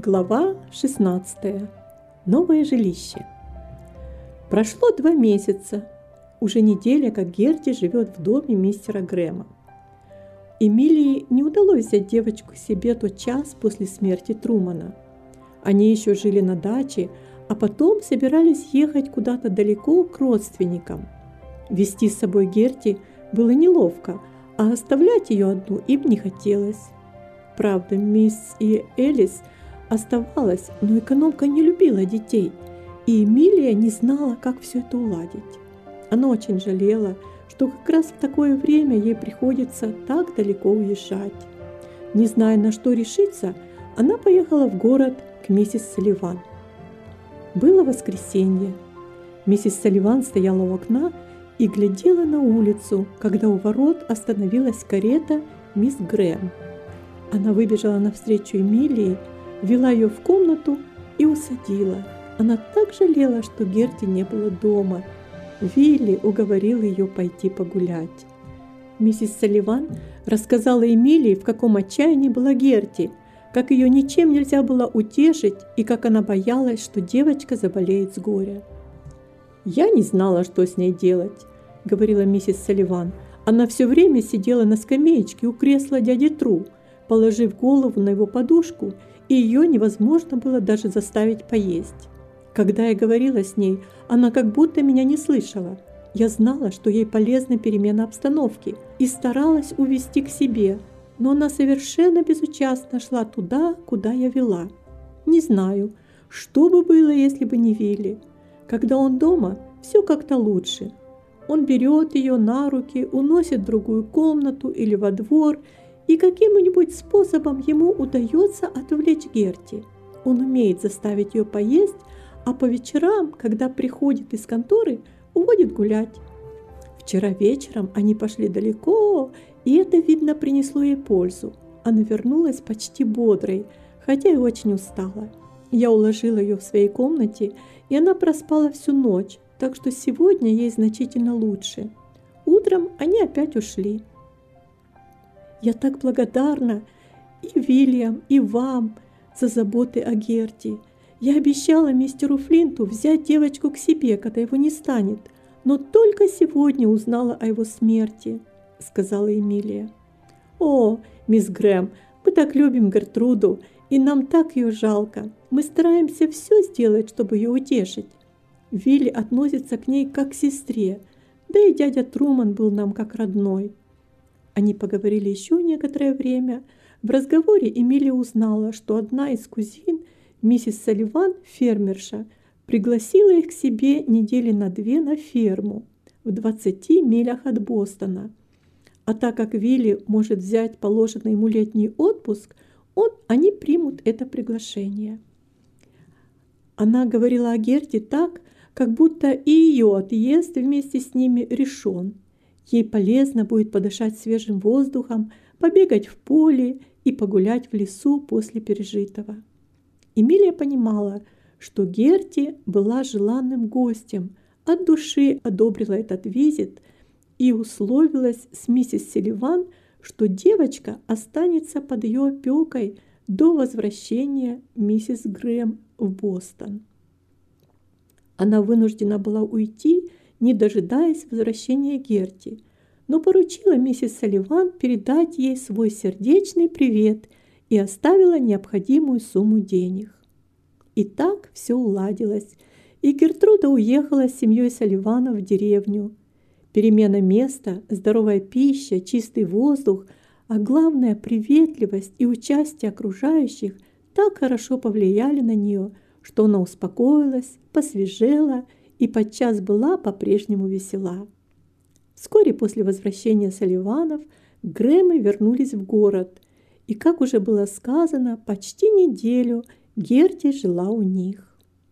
Глава 16. Новое жилище. Прошло 2 месяца. Уже неделя, как Герти живет в доме мистера Грэма. Эмилии не удалось взять девочку к себе тот час после смерти Трумана. Они еще жили на даче, а потом собирались ехать куда-то далеко к родственникам. Везти с собой Герти было неловко, а оставлять ее одну им не хотелось. Правда, мисс и Элис оставалась, но экономка не любила детей, и Эмилия не знала, как все это уладить. Она очень жалела, что как раз в такое время ей приходится так далеко уезжать. Не зная, на что решиться, она поехала в город к миссис Салливан. Было воскресенье. Миссис Салливан стояла у окна и глядела на улицу, когда у ворот остановилась карета мисс Грэм. Она выбежала навстречу Эмилии, вела ее в комнату и усадила. Она так жалела, что Герти не было дома. Вилли уговорил ее пойти погулять. Миссис Салливан рассказала Эмилии, в каком отчаянии была Герти, как ее ничем нельзя было утешить и как она боялась, что девочка заболеет с горя. «Я не знала, что с ней делать», — говорила миссис Салливан. «Она все время сидела на скамеечке у кресла дяди Тру, положив голову на его подушку, и ее невозможно было даже заставить поесть. Когда я говорила с ней, она как будто меня не слышала. Я знала, что ей полезна перемена обстановки, и старалась увести к себе, но она совершенно безучастно шла туда, куда я вела. Не знаю, что бы было, если бы не Вилли. Когда он дома, все как-то лучше. Он берет ее на руки, уносит в другую комнату или во двор, и каким-нибудь способом ему удается отвлечь Герти. Он умеет заставить ее поесть, а по вечерам, когда приходит из конторы, уводит гулять. Вчера вечером они пошли далеко, и это, видно, принесло ей пользу. Она вернулась почти бодрой, хотя и очень устала. Я уложила ее в своей комнате, и она проспала всю ночь, так что сегодня ей значительно лучше. Утром они опять ушли. Я так благодарна и Вильям, и вам за заботы о Герти. Я обещала мистеру Флинту взять девочку к себе, когда его не станет, но только сегодня узнала о его смерти», — сказала Эмилия. «О, мисс Грэм, мы так любим Гертруду, и нам так ее жалко. Мы стараемся все сделать, чтобы ее утешить. Вилли относится к ней как к сестре, да и дядя Труман был нам как родной». Они поговорили еще некоторое время. В разговоре Эмилия узнала, что одна из кузин, миссис Салливан, фермерша, пригласила их к себе недели на 2 на ферму в 20 милях от Бостона. А так как Вилли может взять положенный ему летний отпуск, они примут это приглашение. Она говорила о Герти так, как будто и ее отъезд вместе с ними решен. Ей полезно будет подышать свежим воздухом, побегать в поле и погулять в лесу после пережитого. Эмилия понимала, что Герти была желанным гостем, от души одобрила этот визит и условилась с миссис Салливан, что девочка останется под ее опекой до возвращения миссис Грэм в Бостон. Она вынуждена была уйти, не дожидаясь возвращения Герти, но поручила миссис Салливан передать ей свой сердечный привет и оставила необходимую сумму денег. И так все уладилось, и Гертруда уехала с семьей Салливанов в деревню. Перемена места, здоровая пища, чистый воздух, а главное приветливость и участие окружающих так хорошо повлияли на нее, что она успокоилась, посвежела и подчас была по-прежнему весела. Вскоре после возвращения Салливанов Грэмы вернулись в город, и, как уже было сказано, почти неделю Герти жила у них.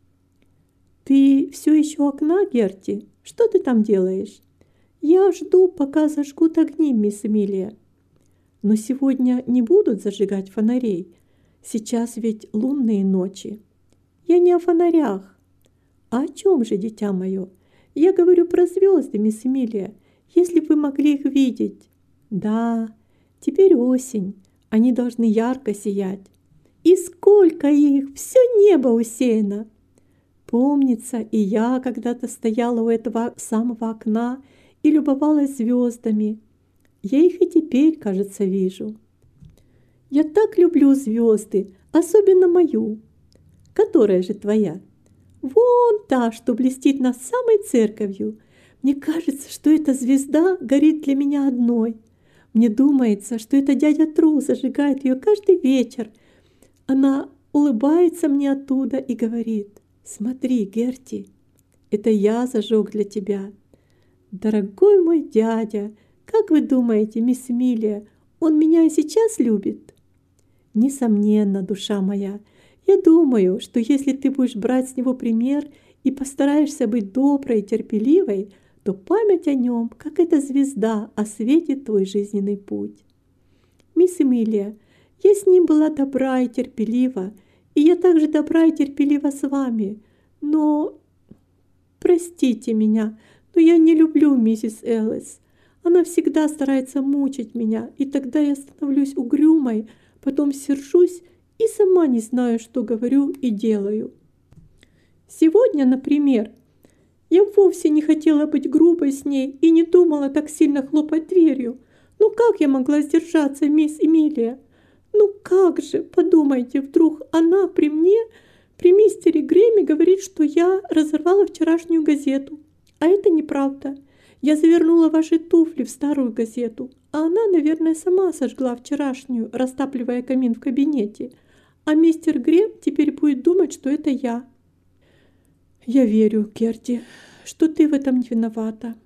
«Ты все еще у окна, Герти? Что ты там делаешь?» «Я жду, пока зажгут огни, мисс Эмилия». «Но сегодня не будут зажигать фонарей. Сейчас ведь лунные ночи». «Я не о фонарях». «А о чем же, дитя мое? Я говорю про звезды, мисс Эмилия. Если бы вы могли их видеть». «Да, теперь осень. Они должны ярко сиять». И сколько их, все небо усеяно. Помнится, и я когда-то стояла у этого самого окна и любовалась звездами. Я их и теперь, кажется, вижу. Я так люблю звезды, особенно мою. Которая же твоя? Вон та, что блестит над самой церковью. Мне кажется, что эта звезда горит для меня одной. Мне думается, что это дядя Тру зажигает ее каждый вечер. Она улыбается мне оттуда и говорит: «Смотри, Герти, это я зажег для тебя». Дорогой мой дядя, как вы думаете, мисс Эмилия, он меня и сейчас любит? Несомненно, душа моя. Я думаю, что если ты будешь брать с него пример и постараешься быть доброй и терпеливой, то память о нем, как эта звезда, осветит твой жизненный путь. Мисс Эмилия, я с ним была добра и терпелива, и я также добра и терпелива с вами. Но, простите меня, но я не люблю миссис Эллис. Она всегда старается мучить меня, и тогда я становлюсь угрюмой, потом сержусь и сама не знаю, что говорю и делаю. Сегодня, например, я вовсе не хотела быть грубой с ней и не думала так сильно хлопать дверью. Ну как я могла сдержаться, мисс Эмилия? Ну как же, подумайте, вдруг она при мне, при мистере Грэме говорит, что я разорвала вчерашнюю газету. А это неправда. Я завернула ваши туфли в старую газету, а она, наверное, сама сожгла вчерашнюю, растапливая камин в кабинете. А мистер Грэм теперь будет думать, что это я. Я верю, Герти, что ты в этом не виновата.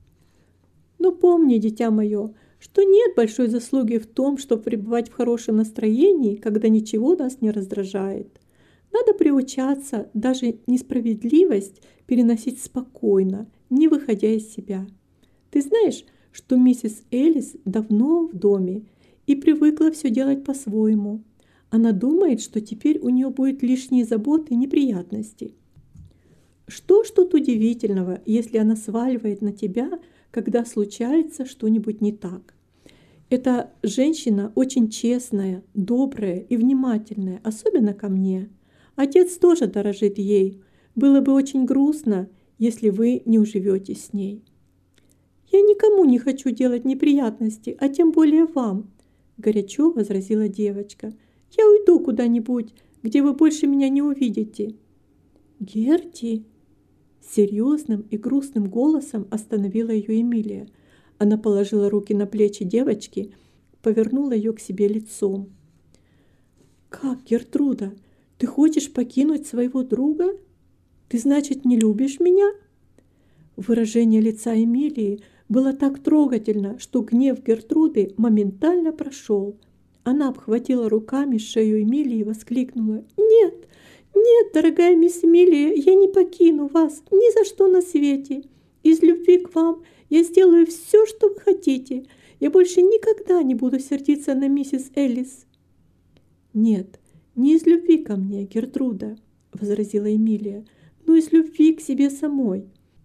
Но помни, дитя мое, что нет большой заслуги в том, чтобы пребывать в хорошем настроении, когда ничего нас не раздражает. Надо приучаться даже несправедливость переносить спокойно, не выходя из себя. Ты знаешь, что миссис Эллис давно в доме и привыкла все делать по-своему. Она думает, что теперь у нее будут лишние заботы и неприятности. Что ж тут удивительного, если она сваливает на тебя, когда случается что-нибудь не так? Эта женщина очень честная, добрая и внимательная, особенно ко мне. Отец тоже дорожит ей. Было бы очень грустно, если вы не уживетесь с ней. Я никому не хочу делать неприятности, а тем более вам, горячо возразила девочка. Я уйду куда-нибудь, где вы больше меня не увидите. Герти, серьезным и грустным голосом остановила ее Эмилия. Она положила руки на плечи девочки, повернула ее к себе лицом. «Как, Гертруда, ты хочешь покинуть своего друга? Ты, значит, не любишь меня?» Выражение лица Эмилии было так трогательно, что гнев Гертруды моментально прошел. Она обхватила руками шею Эмилии и воскликнула: «Нет, нет, дорогая мисс Эмилия, я не покину вас ни за что на свете. Из любви к вам я сделаю все, что вы хотите. Я больше никогда не буду сердиться на миссис Эллис». «Нет, не из любви ко мне, Гертруда», — возразила Эмилия, «но из любви к себе самой.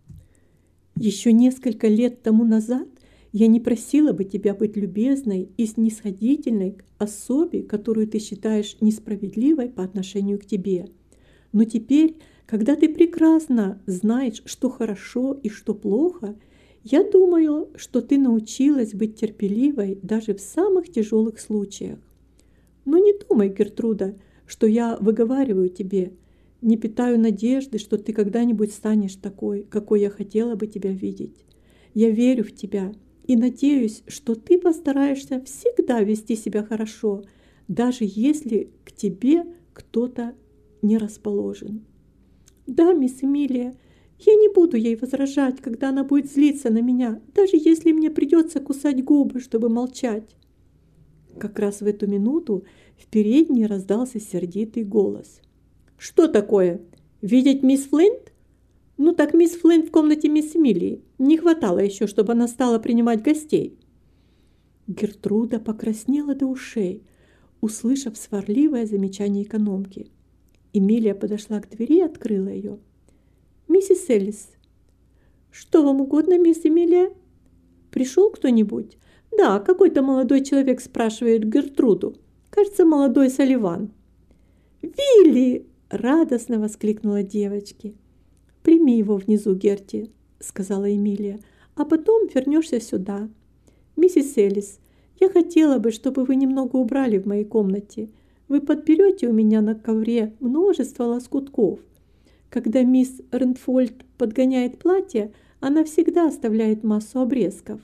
Еще несколько лет тому назад я не просила бы тебя быть любезной и снисходительной к особе, которую ты считаешь несправедливой по отношению к тебе. Но теперь, когда ты прекрасно знаешь, что хорошо и что плохо, я думаю, что ты научилась быть терпеливой даже в самых тяжелых случаях. Но не думай, Гертруда, что я выговариваю тебе. Не питаю надежды, что ты когда-нибудь станешь такой, какой я хотела бы тебя видеть. Я верю в тебя и надеюсь, что ты постараешься всегда вести себя хорошо, даже если к тебе кто-то не расположен. Да, мисс Эмилия, я не буду ей возражать, когда она будет злиться на меня, даже если мне придется кусать губы, чтобы молчать». Как раз в эту минуту в передней раздался сердитый голос. «Что такое? Видеть мисс Флинт? Ну так мисс Флинт в комнате мисс Эмилии. Не хватало еще, чтобы она стала принимать гостей». Гертруда покраснела до ушей, услышав сварливое замечание экономки. Эмилия подошла к двери и открыла ее. «Миссис Эллис». «Что вам угодно, мисс Эмилия? Пришел кто-нибудь?» «Да, какой-то молодой человек спрашивает Гертруду. Кажется, молодой Салливан». «Вилли!» – радостно воскликнула девочка. «Прими его внизу, Герти», – сказала Эмилия, «а потом вернешься сюда. Миссис Элис, я хотела бы, чтобы вы немного убрали в моей комнате. Вы подберете у меня на ковре множество лоскутков. Когда мисс Рентфольд подгоняет платье, она всегда оставляет массу обрезков».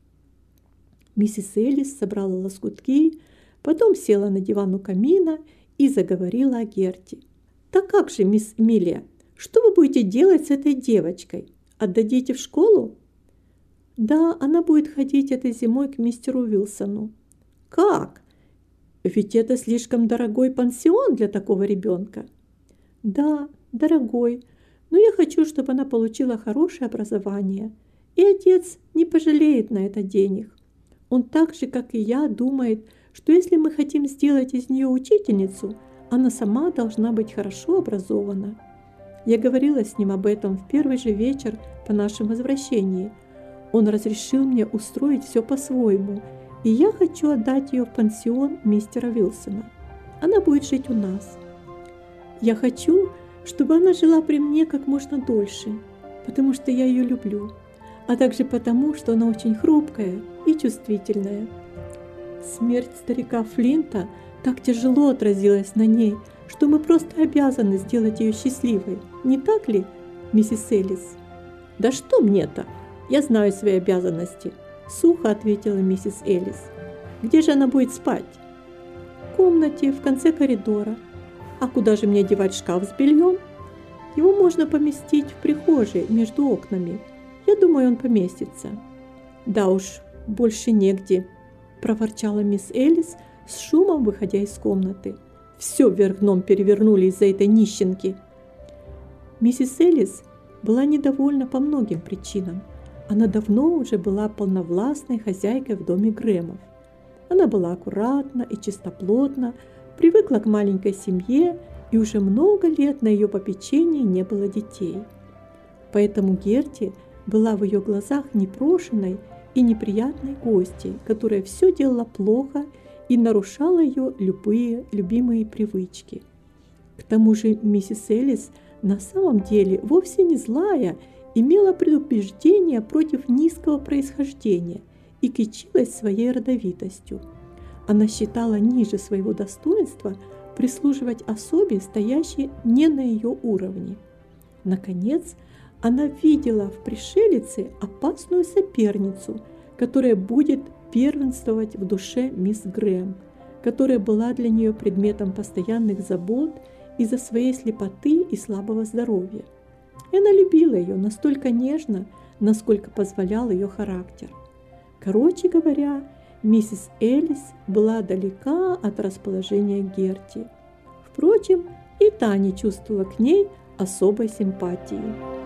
Миссис Элис собрала лоскутки, потом села на диван у камина и заговорила о Герти. «Так как же, мисс Эмилия, что вы будете делать с этой девочкой? Отдадите в школу?» «Да, она будет ходить этой зимой к мистеру Уилсону». «Как? Ведь это слишком дорогой пансион для такого ребенка». «Да, дорогой, но я хочу, чтобы она получила хорошее образование, и отец не пожалеет на это денег. Он так же, как и я, думает, что если мы хотим сделать из нее учительницу, она сама должна быть хорошо образована. Я говорила с ним об этом в первый же вечер по нашему возвращении. Он разрешил мне устроить все по-своему, и я хочу отдать ее в пансион мистера Уилсона. Она будет жить у нас. Я хочу, чтобы она жила при мне как можно дольше, потому что я ее люблю, а также потому, что она очень хрупкая и чувствительная. Смерть старика Флинта так тяжело отразилась на ней, что мы просто обязаны сделать ее счастливой. Не так ли, миссис Элис?» «Да что мне-то? Я знаю свои обязанности», – сухо ответила миссис Элис. «Где же она будет спать?» «В комнате в конце коридора. А куда же мне девать шкаф с бельем? Его можно поместить в прихожей между окнами. Я думаю, он поместится». «Да уж, больше негде», – проворчала мисс Элис, с шумом выходя из комнаты. «Все вверх дном перевернули из-за этой нищенки». Миссис Элис была недовольна по многим причинам. Она давно уже была полновластной хозяйкой в доме Грэмов. Она была аккуратна и чистоплотна, привыкла к маленькой семье, и уже много лет на ее попечении не было детей. Поэтому Герти была в ее глазах непрошенной и неприятной гостьей, которая все делала плохо и нарушала ее любимые привычки. К тому же миссис Элис на самом деле вовсе не злая, имела предубеждение против низкого происхождения и кичилась своей родовитостью. Она считала ниже своего достоинства прислуживать особе, стоящей не на ее уровне. Наконец, она видела в пришелице опасную соперницу, которая будет первенствовать в душе мисс Грэм, которая была для нее предметом постоянных забот из-за своей слепоты и слабого здоровья. И она любила ее настолько нежно, насколько позволял ее характер. Короче говоря, миссис Элис была далека от расположения Герти. Впрочем, и та не чувствовала к ней особой симпатии.